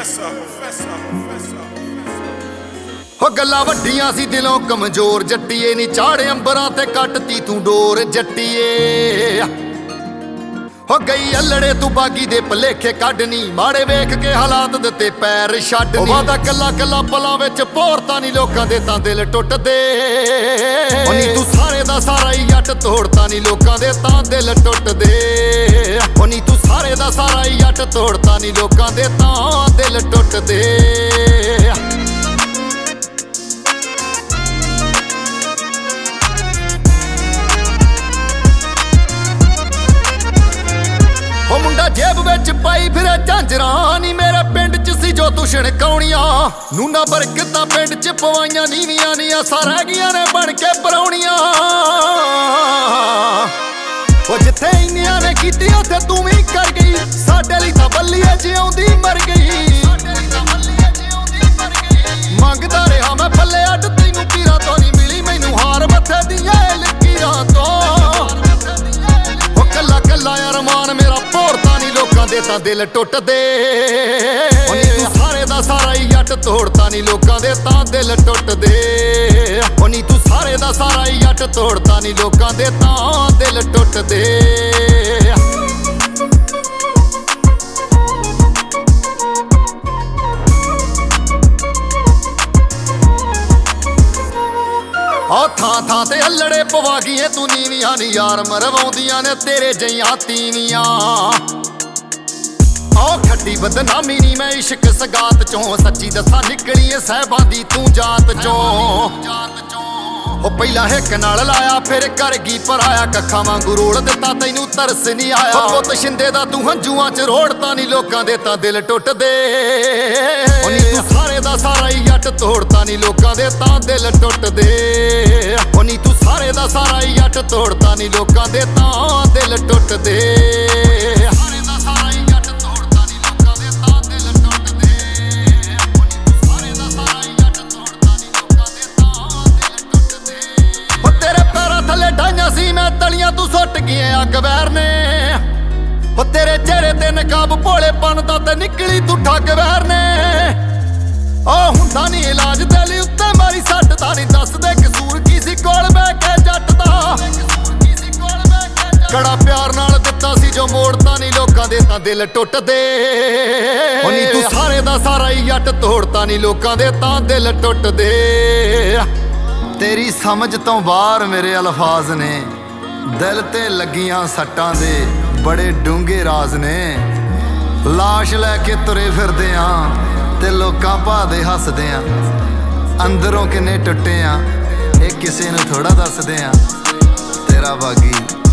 ਹੋ ਗੱਲਾਂ ਵੱਡੀਆਂ ਸੀ ਦਿਲੋਂ ਕਮਜ਼ੋਰ ਜੱਟੀਏ ਨੀ ਚਾੜੇ ਅੰਬਰਾਂ ਤੇ ਕੱਟਤੀ ਤੂੰ ਡੋਰ ਜੱਟੀਏ ਹੋ ਗਈ ਅਲੜੇ ਤੂੰ ਬਾਗੀ ਦੇ ਭਲੇਖੇ ਕੱਢਨੀ ਮਾੜੇ ਵੇਖ ਕੇ ਹਾਲਾਤ ਦਿੱਤੇ ਪੈਰ ਛੱਡਨੀ ਵਾਦਾ ਕੱਲਾ ਕੱਲਾ ਪਲਾਂ ਵਿੱਚ ਭੋਰਤਾ ਨਹੀਂ ਲੋਕਾਂ ਦੇ ਤਾਂ ਦਿਲ ਟੁੱਟਦੇ ਓ ਨੀ ਤੂੰ ਸਾਰੇ ਦਾ ਸਾਰਾ ਹੀ ਜੱਟ ਤੋੜਤਾ ਨਹੀਂ ਲੋਕਾਂ ਦੇ ਤਾਂ ਦਿਲ ਟੁੱਟਦੇ ਓ ਨੀ ਤੂੰ ਸਾਰੇ ਦਾ ਸਾਰਾ ਹੀ ਜੱਟ ਤੋੜਤਾ ਨਹੀਂ ਲੋਕਾਂ ਦੇ ਤਾਂ ਦਿਲ ਟੁੱਟਦੇ ਜੇਬ ਵਿੱਚ ਪਾਈ ਫਿਰੇ ਝਾਂਜਰਾਂ ਨੀ ਮੇਰੇ ਪਿੰਡ ਚ ਸੀ ਜੋ ਤੂੰ ਛਣਕਾਉਣੀਆਂ ਨੂਨਾ ਬਰਕਤਾਂ ਪਿੰਡ ਚ ਪਵਾਈਆਂ ਨੀਵੀਆਂ ਨੀ ਆਸਾਂ ਰਹਿ ਗਈਆਂ ਨੇ ਬਣ ਕੇ ਪਰਾਉਣੀਆਂ ਉਹ ਜਿੱਥੇ ਇੰਨੀਆਂ ਨੇ ਕੀਤੀ ਉੱਥੇ ਤੂੰ ਵੀ ਕਰ ਗਈ ਸਾਡੇ ਲਈ ਤਾਂ ਬੱਲੀਏ ਜਿਉਂਦੀ ਮਰ ਗਈ ਮੰਗਦਾ ਰਿਹਾ ਮੈਂ ਪੱਲੇ ਅੱਡ ਤੈਨੂੰ ਪੀਰਾਂ ਤੋਂ ਨਹੀਂ ਮਿਲੀ ਮੈਨੂੰ ਹਾਰ ਮੱਥੇ ਦੀਆਂ ਲਕੀਰਾਂ ਤੋਂ ਉਹ ਕੱਲਾ ਕੱਲਾ ਅਰਮਾਨ ਮੇਰਾ ਭੋਰਤਾ ਨਹੀਂ ਲੋਕਾਂ ਦੇ ਤਾਂ ਦਿਲ ਟੁੱਟਦੇ ਓ ਨੀ ਤੂੰ ਸਾਰੇ ਦਾ ਸਾਰਾ ਹੀ ਜੱਟ ਤੋੜਤਾ ਨਹੀਂ ਲੋਕਾਂ ਦੇ ਤਾਂ ਦਿਲ ਟੁੱਟਦੇ ਓ ਨੀ ਤੂੰ ਸਾਰੇ ਦਾ ਸਾਰਾ ਹੀ ਜੱਟ ਤੋੜਤਾ ਨਹੀਂ ਲੋਕਾਂ ਦੇ ਤਾਂ ਦਿਲ ਟੁੱਟਦੇ ਆ ਥਾਂ ਥਾਂ ਤੇ ਅਲੜੇ ਪਵਾ ਗਈਏ ਤੂੰ ਨੀਵੀਆਂ ਨੀ ਯਾਰ ਮਰਵਾਉਂਦੀਆਂ ਨੇ ਤੇਰੇ ਜਈਆਂ ਤੀਵੀਆਂ ਆ ਖੱਟੀ ਬਦਨਾਮੀ ਨੀ ਮੈਂ ਇਸ਼ਕ ਸਗਾਤ ਚੋਂ ਸੱਚੀ ਦੱਸਾਂ ਨਿਕਲੀ ਏ ਸਹਿਬਾਂ ਦੀ ਤੂੰ ਜਾਤ ਚੋਂ ਉਹ ਪਹਿਲਾਂ ਹਿੱਕ ਨਾਲ ਲਾਇਆ ਫਿਰ ਕਰ ਗਈ ਪਰਾਇਆ ਕੱਖਾਂ ਵਾਂਗੂ ਰੋੜ ਦਿੱਤਾ ਤੈਨੂੰ ਤਰਸ ਨਹੀਂ ਆਇਆ ਪੁੱਤ ਸ਼ਿੰਦੇ ਦਾ ਤੂੰ ਹੰਝੂਆਂ ਚ ਰੋੜਤਾ ਨਹੀਂ ਲੋਕਾਂ ਦੇ ਤਾਂ ਦਿਲ ਟੁੱਟਦੇ ਓ ਨੀ ਤੂੰ ਸਾਰੇ ਦਾ ਸਾਰਾ ਹੀ ਜੱਟ ਤੋੜਤਾ ਨਹੀਂ ਲੋਕਾਂ ਦੇ ਤਾਂ ਦਿਲ ਟੁੱਟਦੇ ਓ ਨੀ ਤੂੰ ਸਾਰੇ ਦਾ ਸਾਰਾ ਹੀ ਜੱਟ ਤੋੜਤਾ ਨਹੀਂ ਲੋਕਾਂ ਦੇ ਤਾਂ ਦਿਲ ਟੁੱਟਦੇ ਸੀ ਮੈਂ ਤਲੀਆਂ ਤੂੰ ਸੁੱਟ ਗਈਆਂ ਅੱਗ ਵੈਰ ਨੇ ਉਹ ਤੇਰੇ ਚਿਹਰੇ ਤੇ ਨਕਾਬ ਭੋਲੇਪਨ ਦਾ ਤੇ ਨਿਕਲੀ ਤੂੰ ਠੱਗ ਵੈਰ ਨੇ ਓ ਹੁੰਦਾ ਨਹੀਂ ਇਲਾਜ ਦਿਲ ਉੱਤੇ ਮਾਰੀ ਸੱਟ ਦਾ ਨਹੀਂ ਦੱਸਦੇ ਕਸੂਰ ਕੀ ਸੀ ਕੋਲ ਬਹਿ ਕੇ ਜੱਟ ਦਾ ਕੜਾ ਪਿਆਰ ਨਾਲ ਦਿੱਤਾ ਸੀ ਜੋ ਮੋੜਤਾ ਨਹੀਂ ਲੋਕਾਂ ਦੇ ਤਾਂ ਦਿਲ ਟੁੱਟਦੇ ਓ ਨੀ ਤੂੰ ਸਾਰੇ ਦਾ ਸਾਰਾ ਹੀ ਜੱਟ ਤੋੜਤਾ ਨਹੀਂ ਲੋਕਾਂ ਦੇ ਤਾਂ ਦਿਲ ਟੁੱਟਦੇ ਤੇਰੀ ਸਮਝ ਤੋਂ ਬਾਹਰ ਮੇਰੇ ਅਲਫਾਜ਼ ਨੇ ਦਿਲ ਤੇ ਲੱਗੀਆਂ ਸੱਟਾਂ ਦੇ ਬੜੇ ਡੂੰਘੇ ਰਾਜ਼ ਨੇ ਲਾਸ਼ ਲੈ ਕੇ ਤੁਰੇ ਫਿਰਦੇ ਆਂ ਤੇ ਲੋਕਾਂ ਭਾਦੇ ਹੱਸਦੇ ਆਂ ਅੰਦਰੋਂ ਕਿੰਨੇ ਟੁੱਟੇ ਆਂ ਇਹ ਕਿਸੇ ਨੂੰ ਥੋੜਾ ਦੱਸਦੇ ਆਂ ਤੇਰਾ ਬਾਗੀ